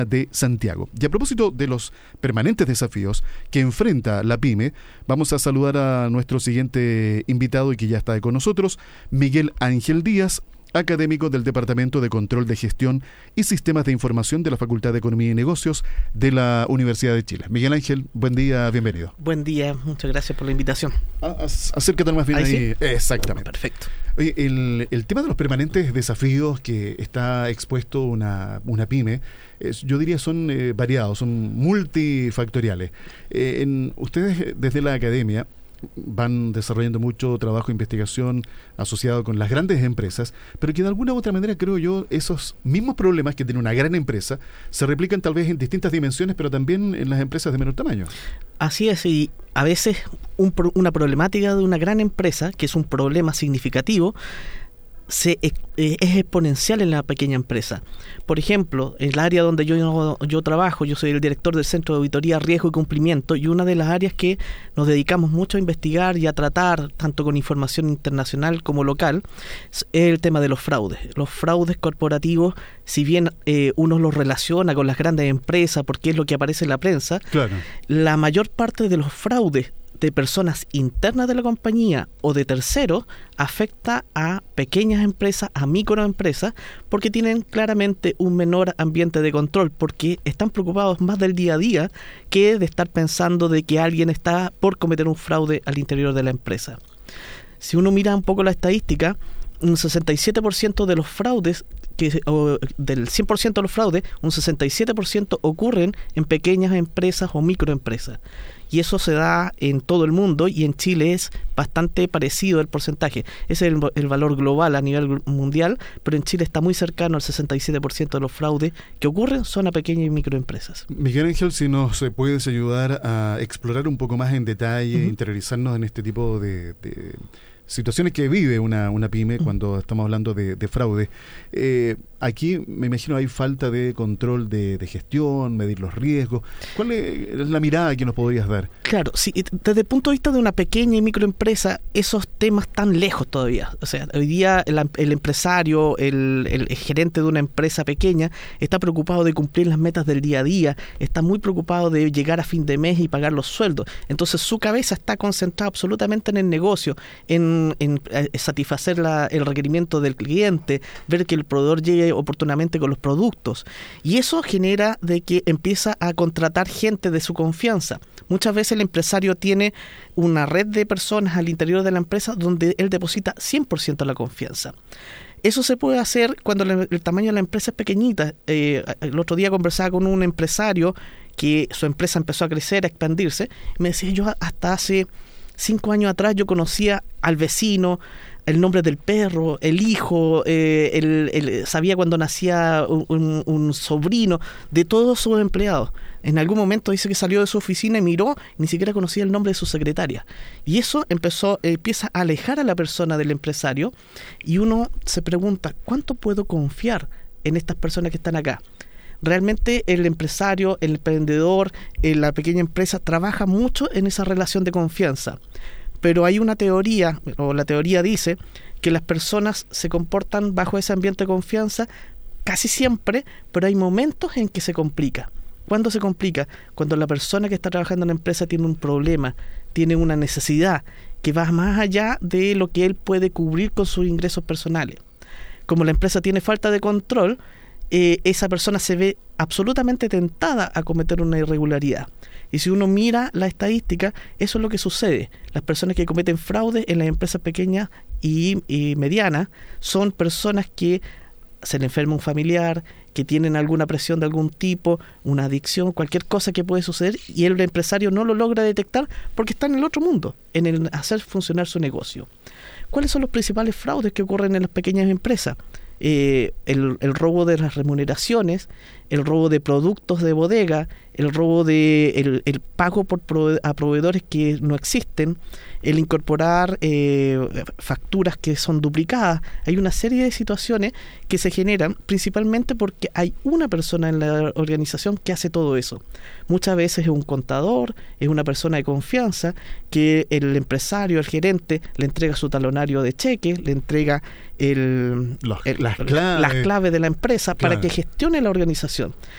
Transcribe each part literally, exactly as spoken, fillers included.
de Santiago. Y a propósito de los permanentes desafíos que enfrenta la PYME, vamos a saludar a nuestro siguiente invitado y que ya está con nosotros, Miguel Ángel Díaz, académico del Departamento de Control de Gestión y Sistemas de Información de la Facultad de Economía y Negocios de la Universidad de Chile. Miguel Ángel, buen día, bienvenido. Buen día, muchas gracias por la invitación. Ah, acércate más bien ahí. ahí. ¿Sí? Exactamente. Perfecto. Oye, el, el tema de los permanentes desafíos que está expuesto una, una PYME, es, yo diría son eh, variados, son multifactoriales. Eh, en, ustedes desde la academia van desarrollando mucho trabajo de investigación asociado con las grandes empresas, pero que de alguna u otra manera, creo yo, esos mismos problemas que tiene una gran empresa se replican tal vez en distintas dimensiones, pero también en las empresas de menor tamaño. Así es, y a veces un, una problemática de una gran empresa, que es un problema significativo, se, eh, es exponencial en la pequeña empresa. Por ejemplo, en el área donde yo, yo trabajo, yo soy el director del Centro de Auditoría, Riesgo y Cumplimiento, y una de las áreas que nos dedicamos mucho a investigar y a tratar, tanto con información internacional como local, es el tema de los fraudes. Los fraudes corporativos, si bien eh, uno los relaciona con las grandes empresas porque es lo que aparece en la prensa, claro, la mayor parte de los fraudes de personas internas de la compañía o de terceros afecta a pequeñas empresas, a microempresas, porque tienen claramente un menor ambiente de control, porque están preocupados más del día a día que de estar pensando de que alguien está por cometer un fraude al interior de la empresa. Si uno mira un poco la estadística, un sesenta y siete por ciento de los fraudes, que, o del cien por ciento de los fraudes, un sesenta y siete por ciento ocurren en pequeñas empresas o microempresas. Y eso se da en todo el mundo, y en Chile es bastante parecido el porcentaje. Ese es el, el valor global a nivel mundial, pero en Chile está muy cercano al sesenta y siete por ciento de los fraudes que ocurren son a pequeñas y microempresas. Miguel Ángel, si nos puedes ayudar a explorar un poco más en detalle, uh-huh. interiorizarnos en este tipo de... de situaciones que vive una, una PYME cuando estamos hablando de, de fraude. Eh, aquí me imagino hay falta de control de, de gestión, medir los riesgos. ¿Cuál es la mirada que nos podrías dar? Claro, sí, desde el punto de vista de una pequeña y microempresa, esos temas están lejos todavía. O sea, hoy día el, el empresario, el, el gerente de una empresa pequeña está preocupado de cumplir las metas del día a día, está muy preocupado de llegar a fin de mes y pagar los sueldos. Entonces su cabeza está concentrada absolutamente en el negocio, en en satisfacer la, el requerimiento del cliente, ver que el proveedor llegue oportunamente con los productos, y eso genera de que empieza a contratar gente de su confianza. Muchas veces el empresario tiene una red de personas al interior de la empresa donde él deposita cien por ciento la confianza. Eso se puede hacer cuando el, el tamaño de la empresa es pequeñita. Eh, el otro día conversaba con un empresario que su empresa empezó a crecer, a expandirse, y me decía, yo hasta hace cinco años atrás yo conocía al vecino, el nombre del perro, el hijo, eh, el, el, sabía cuando nacía un, un, un sobrino, de todos sus empleados. En algún momento dice que salió de su oficina y miró, ni siquiera conocía el nombre de su secretaria. Y eso empezó, eh, empieza a alejar a la persona del empresario, y uno se pregunta, ¿cuánto puedo confiar en estas personas que están acá? Realmente el empresario, el emprendedor, la pequeña empresa trabaja mucho en esa relación de confianza. Pero hay una teoría, o la teoría dice, que las personas se comportan bajo ese ambiente de confianza casi siempre, pero hay momentos en que se complica. ¿Cuándo se complica? Cuando la persona que está trabajando en la empresa tiene un problema, tiene una necesidad que va más allá de lo que él puede cubrir con sus ingresos personales. Como la empresa tiene falta de control, Eh, esa persona se ve absolutamente tentada a cometer una irregularidad. Y si uno mira la estadística, eso es lo que sucede. Las personas que cometen fraude en las empresas pequeñas y, y medianas son personas que se le enferma un familiar, que tienen alguna presión de algún tipo, una adicción, cualquier cosa que puede suceder, y el empresario no lo logra detectar porque está en el otro mundo, en el hacer funcionar su negocio. ¿Cuáles son los principales fraudes que ocurren en las pequeñas empresas? Eh, el, el robo de las remuneraciones, el robo de productos de bodega, el robo de el, el pago por prove- a proveedores que no existen, el incorporar eh, facturas que son duplicadas. Hay una serie de situaciones que se generan principalmente porque hay una persona en la organización que hace todo eso. Muchas veces es un contador, es una persona de confianza que el empresario, el gerente, le entrega su talonario de cheque, le entrega el, Los, el, las, claves. las claves de la empresa, claro, para que gestione la organización.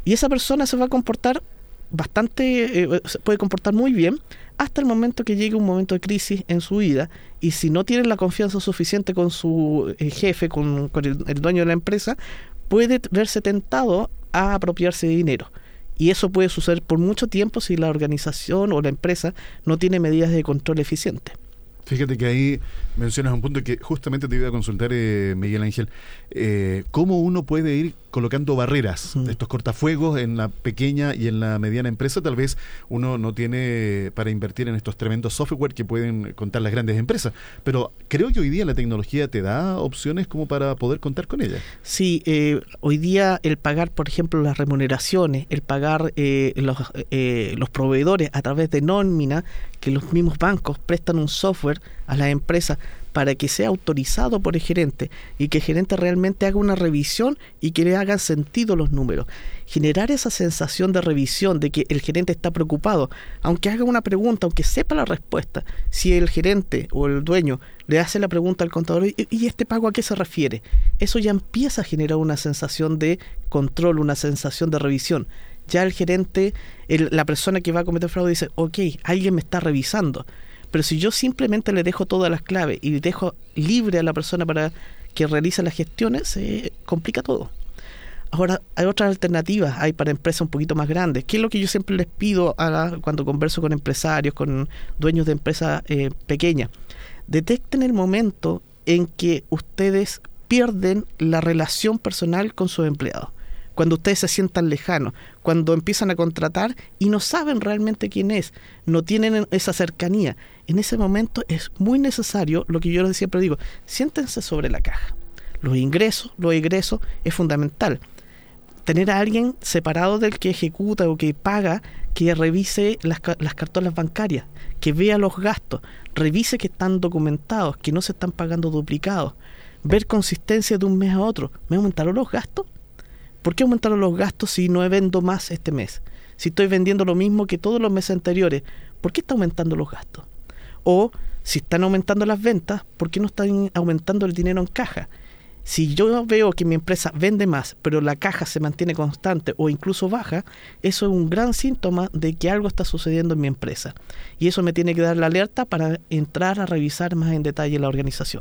Y esa persona se va a comportar bastante, eh, se puede comportar muy bien hasta el momento que llegue un momento de crisis en su vida, y si no tiene la confianza suficiente con su eh, jefe, con, con el, el dueño de la empresa, puede verse tentado a apropiarse de dinero. Y eso puede suceder por mucho tiempo si la organización o la empresa no tiene medidas de control eficientes. Fíjate que ahí mencionas un punto que justamente te iba a consultar, eh, Miguel Ángel. Eh, ¿Cómo uno puede ir colocando barreras, mm. estos cortafuegos en la pequeña y en la mediana empresa? Tal vez uno no tiene para invertir en estos tremendos software que pueden contar las grandes empresas, pero creo que hoy día la tecnología te da opciones como para poder contar con ella. Sí, eh, hoy día el pagar, por ejemplo, las remuneraciones, el pagar eh, los, eh, los proveedores a través de nómina, que los mismos bancos prestan un software a las empresas para que sea autorizado por el gerente y que el gerente realmente haga una revisión y que le hagan sentido los números. Generar esa sensación de revisión, de que el gerente está preocupado, aunque haga una pregunta, aunque sepa la respuesta, si el gerente o el dueño le hace la pregunta al contador, ¿y, y este pago a qué se refiere? Eso ya empieza a generar una sensación de control, una sensación de revisión. Ya el gerente, el, la persona que va a cometer fraude dice, ok, alguien me está revisando. Pero si yo simplemente le dejo todas las claves y dejo libre a la persona para que realice las gestiones, se complica todo. Ahora, hay otras alternativas, hay para empresas un poquito más grandes. ¿Qué es lo que yo siempre les pido a la, cuando converso con empresarios, con dueños de empresas eh, pequeñas? Detecten el momento en que ustedes pierden la relación personal con sus empleados. Cuando ustedes se sientan lejanos, cuando empiezan a contratar y no saben realmente quién es, no tienen esa cercanía. En ese momento es muy necesario, lo que yo siempre digo, siéntense sobre la caja. Los ingresos, los egresos es fundamental. Tener a alguien separado del que ejecuta o que paga, que revise las, las cartolas bancarias, que vea los gastos, revise que están documentados, que no se están pagando duplicados, ver consistencia de un mes a otro. ¿Me aumentaron los gastos? ¿Por qué aumentaron los gastos si no vendo más este mes? Si estoy vendiendo lo mismo que todos los meses anteriores, ¿por qué está aumentando los gastos? O, si están aumentando las ventas, ¿por qué no están aumentando el dinero en caja? Si yo veo que mi empresa vende más, pero la caja se mantiene constante o incluso baja, eso es un gran síntoma de que algo está sucediendo en mi empresa. Y eso me tiene que dar la alerta para entrar a revisar más en detalle la organización.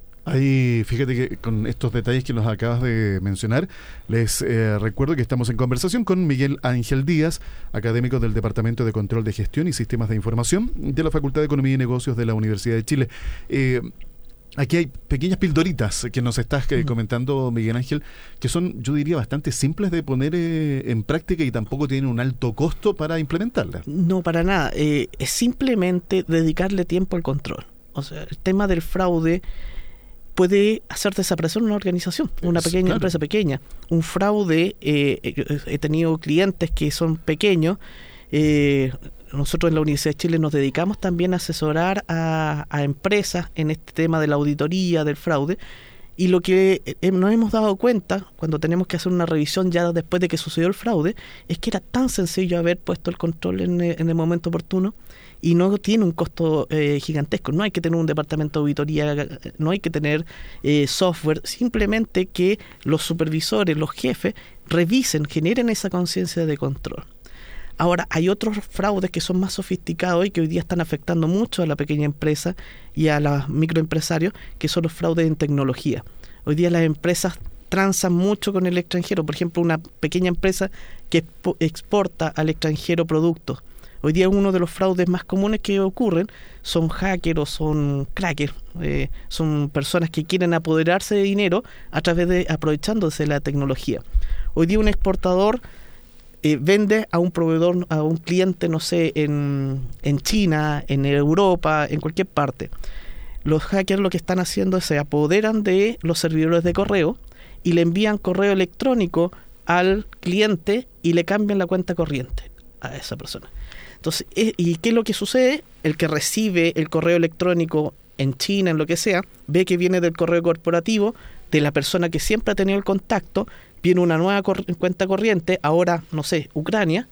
Ahí, fíjate que con estos detalles que nos acabas de mencionar, les eh, recuerdo que estamos en conversación con Miguel Ángel Díaz, académico del Departamento de Control de Gestión y Sistemas de Información de la Facultad de Economía y Negocios de la Universidad de Chile. Eh, aquí hay pequeñas pildoritas que nos estás eh, comentando, Miguel Ángel, que son, yo diría, bastante simples de poner eh, en práctica y tampoco tienen un alto costo para implementarlas. No, para nada. Eh, es simplemente dedicarle tiempo al control. O sea, el tema del fraude puede hacer desaparecer una organización, una pequeña claro. empresa pequeña. Un fraude, eh, he tenido clientes que son pequeños. Eh, nosotros en la Universidad de Chile nos dedicamos también a asesorar a, a empresas en este tema de la auditoría del fraude. Y lo que eh, nos hemos dado cuenta cuando tenemos que hacer una revisión ya después de que sucedió el fraude es que era tan sencillo haber puesto el control en, en el momento oportuno y no tiene un costo eh, gigantesco. No hay que tener un departamento de auditoría, no hay que tener eh, software, simplemente que los supervisores, los jefes, revisen, generen esa conciencia de control. Ahora, hay otros fraudes que son más sofisticados y que hoy día están afectando mucho a la pequeña empresa y a los microempresarios, que son los fraudes en tecnología. Hoy día las empresas transan mucho con el extranjero. Por ejemplo, una pequeña empresa que exporta al extranjero productos. Hoy día uno de los fraudes más comunes que ocurren son hackers o son crackers. Eh, son personas que quieren apoderarse de dinero a través de aprovechándose de la tecnología. Hoy día un exportador Eh, vende a un proveedor, a un cliente, no sé, en, en China, en Europa, en cualquier parte. Los hackers lo que están haciendo es se apoderan de los servidores de correo y le envían correo electrónico al cliente y le cambian la cuenta corriente a esa persona. Entonces, ¿y qué es lo que sucede? El que recibe el correo electrónico en China, en lo que sea, ve que viene del correo corporativo de la persona que siempre ha tenido el contacto, viene una nueva cor- cuenta corriente, ahora, no sé, Ucrania,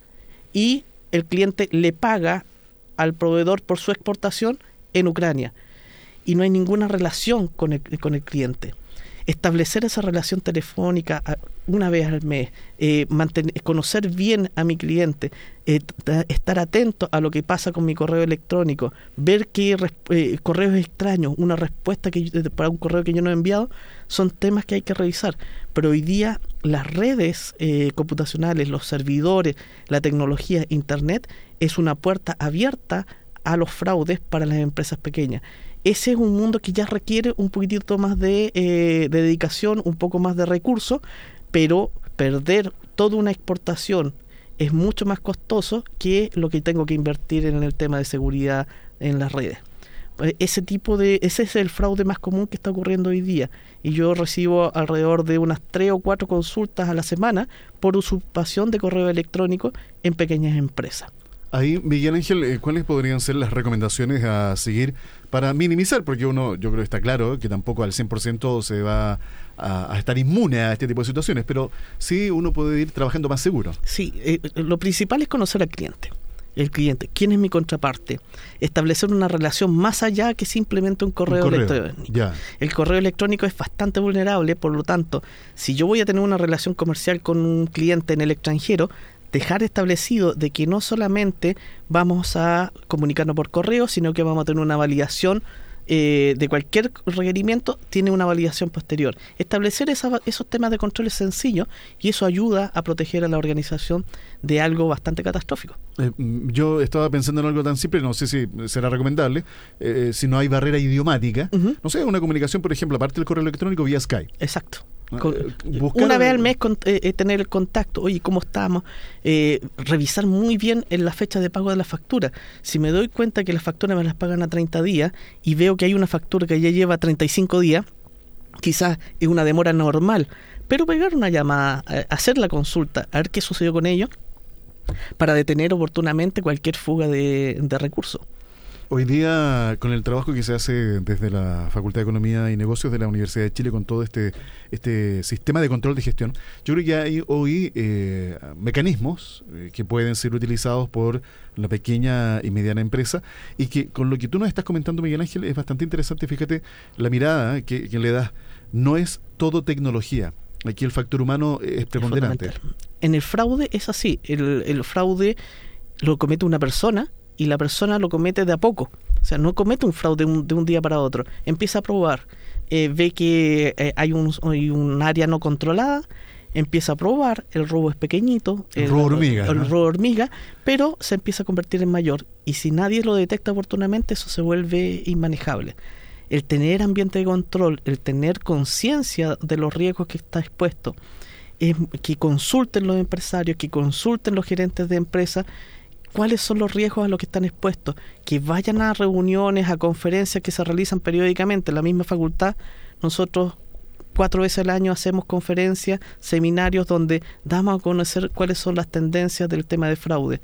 y el cliente le paga al proveedor por su exportación en Ucrania. Y no hay ninguna relación con el, con el cliente. establecer esa relación telefónica una vez al mes, eh, mantener, conocer bien a mi cliente, eh, t- estar atento a lo que pasa con mi correo electrónico, ver qué res- eh, correos extraños, una respuesta que yo, para un correo que yo no he enviado, son temas que hay que revisar. Pero hoy día las redes eh, computacionales, los servidores, la tecnología, Internet, es una puerta abierta a los fraudes para las empresas pequeñas. Ese es un mundo que ya requiere un poquitito más de, eh, de dedicación, un poco más de recursos, pero perder toda una exportación es mucho más costoso que lo que tengo que invertir en el tema de seguridad en las redes. Ese tipo de, ese es el fraude más común que está ocurriendo hoy día, y yo recibo alrededor de unas tres o cuatro consultas a la semana por usurpación de correo electrónico en pequeñas empresas. Ahí, Miguel Ángel, ¿cuáles podrían ser las recomendaciones a seguir para minimizar? Porque uno, yo creo que está claro que tampoco al cien por ciento se va a, a estar inmune a este tipo de situaciones, pero sí uno puede ir trabajando más seguro. Sí, eh, lo principal es conocer al cliente. El cliente, ¿quién es mi contraparte? Establecer una relación más allá que simplemente un correo, un correo electrónico. Ya. El correo electrónico es bastante vulnerable, por lo tanto, si yo voy a tener una relación comercial con un cliente en el extranjero, dejar establecido de que no solamente vamos a comunicarnos por correo, sino que vamos a tener una validación eh, de cualquier requerimiento, tiene una validación posterior. Establecer esa, esos temas de control es sencillo, y eso ayuda a proteger a la organización de algo bastante catastrófico. Eh, yo estaba pensando en algo tan simple, no sé si será recomendable, eh, si no hay barrera idiomática, uh-huh. no sé, una comunicación, por ejemplo, aparte del correo electrónico, vía Skype. Exacto. Con, Buscar una vez al mes con, eh, tener el contacto, oye, ¿cómo estamos? Eh, revisar muy bien en la fecha de pago de la factura. Si me doy cuenta que las facturas me las pagan a treinta días y veo que hay una factura que ya lleva treinta y cinco días, quizás es una demora normal, pero pegar una llamada, hacer la consulta, a ver qué sucedió con ellos, para detener oportunamente cualquier fuga de, de recursos. Hoy día, con el trabajo que se hace desde la Facultad de Economía y Negocios de la Universidad de Chile, con todo este este sistema de control de gestión, yo creo que hay hoy eh, mecanismos eh, que pueden ser utilizados por la pequeña y mediana empresa, y que con lo que tú nos estás comentando, Miguel Ángel, es bastante interesante. Fíjate la mirada que, que le das. No es todo tecnología. Aquí el factor humano es preponderante. Es en el fraude es así. El, el fraude lo comete una persona, y la persona lo comete de a poco. O sea, no comete un fraude un, de un día para otro. Empieza a probar, eh, ve que eh, hay, un, hay un área no controlada, empieza a probar, el robo es pequeñito, el, el robo hormiga, el, ¿no? el robo hormiga, pero se empieza a convertir en mayor. Y si nadie lo detecta oportunamente, eso se vuelve inmanejable. El tener ambiente de control, el tener conciencia de los riesgos que está expuesto, es que consulten los empresarios, que consulten los gerentes de empresas, cuáles son los riesgos a los que están expuestos, que vayan a reuniones, a conferencias que se realizan periódicamente en la misma facultad. Nosotros cuatro veces al año hacemos conferencias, seminarios donde damos a conocer cuáles son las tendencias del tema de fraude.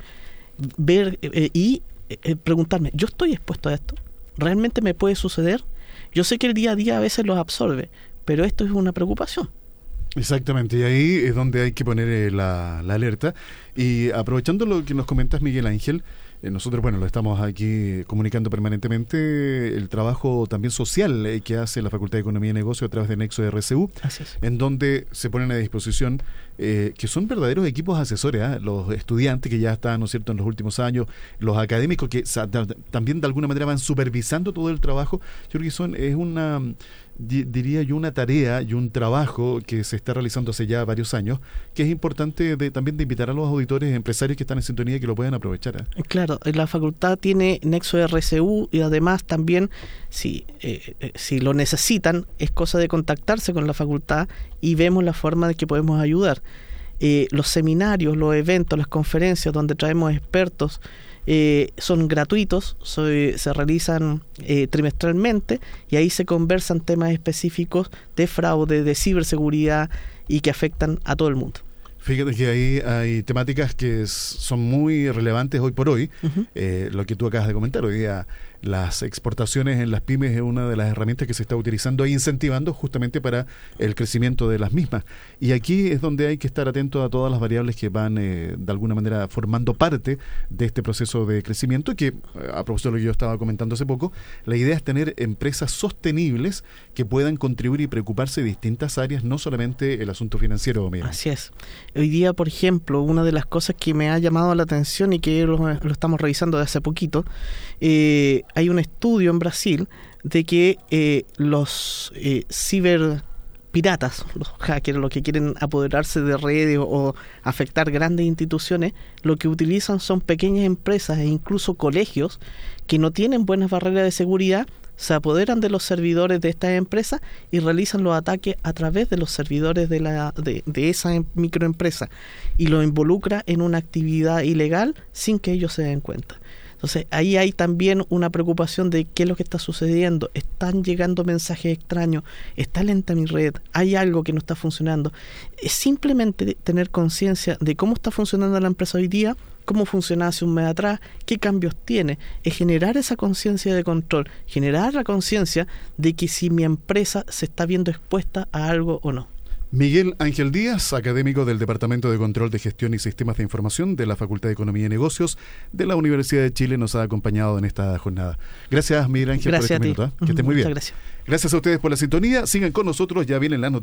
Ver eh, y eh, preguntarme, ¿yo estoy expuesto a esto? ¿Realmente me puede suceder? Yo sé que el día a día a veces los absorbe, pero esto es una preocupación. Exactamente, y ahí es donde hay que poner eh, la, la alerta. Y aprovechando lo que nos comentas, Miguel Ángel, eh, nosotros, bueno, lo estamos aquí comunicando permanentemente, el trabajo también social eh, que hace la Facultad de Economía y Negocios a través de Nexo R C U, en donde se ponen a disposición, eh, que son verdaderos equipos asesores, ¿eh? Los estudiantes que ya están, ¿no es cierto?, en los últimos años, los académicos que sa- da- también de alguna manera van supervisando todo el trabajo. Yo creo que son, es una... diría yo, una tarea y un trabajo que se está realizando hace ya varios años, que es importante de, también de invitar a los auditores, empresarios que están en sintonía, que lo puedan aprovechar, ¿eh? Claro, la facultad tiene Nexo R C U, y además también, si, eh, si lo necesitan, es cosa de contactarse con la facultad y vemos la forma de que podemos ayudar. Eh, los seminarios, los eventos, las conferencias donde traemos expertos, Eh, son gratuitos, soy, se realizan eh, trimestralmente, y ahí se conversan temas específicos de fraude, de ciberseguridad, y que afectan a todo el mundo. Fíjate que ahí hay temáticas que es, son muy relevantes hoy por hoy. Uh-huh. Eh, lo que tú acabas de comentar, hoy día las exportaciones en las pymes es una de las herramientas que se está utilizando e incentivando justamente para el crecimiento de las mismas. Y aquí es donde hay que estar atento a todas las variables que van eh, de alguna manera formando parte de este proceso de crecimiento, que a propósito de lo que yo estaba comentando hace poco, la idea es tener empresas sostenibles que puedan contribuir y preocuparse de distintas áreas, no solamente el asunto financiero. Mira. Así es. Hoy día, por ejemplo, una de las cosas que me ha llamado la atención y que lo, lo estamos revisando de hace poquito, eh, hay un estudio en Brasil de que eh, los eh, ciberpiratas, los hackers, los que quieren apoderarse de redes o, o afectar grandes instituciones, lo que utilizan son pequeñas empresas e incluso colegios que no tienen buenas barreras de seguridad, se apoderan de los servidores de estas empresas y realizan los ataques a través de los servidores de, la, de, de esa microempresa y lo involucra en una actividad ilegal sin que ellos se den cuenta. Entonces ahí hay también una preocupación de qué es lo que está sucediendo. Están llegando mensajes extraños, está lenta mi red, hay algo que no está funcionando. Es simplemente tener conciencia de cómo está funcionando la empresa hoy día, cómo funcionaba hace un mes atrás, qué cambios tiene. Es generar esa conciencia de control, generar la conciencia de que si mi empresa se está viendo expuesta a algo o no. Miguel Ángel Díaz, académico del Departamento de Control de Gestión y Sistemas de Información de la Facultad de Economía y Negocios de la Universidad de Chile, nos ha acompañado en esta jornada. Gracias, Miguel Ángel, gracias por este minuto. ¿eh? Que esté muy bien. Muchas gracias. Gracias a ustedes por la sintonía. Sigan con nosotros, ya vienen las noticias.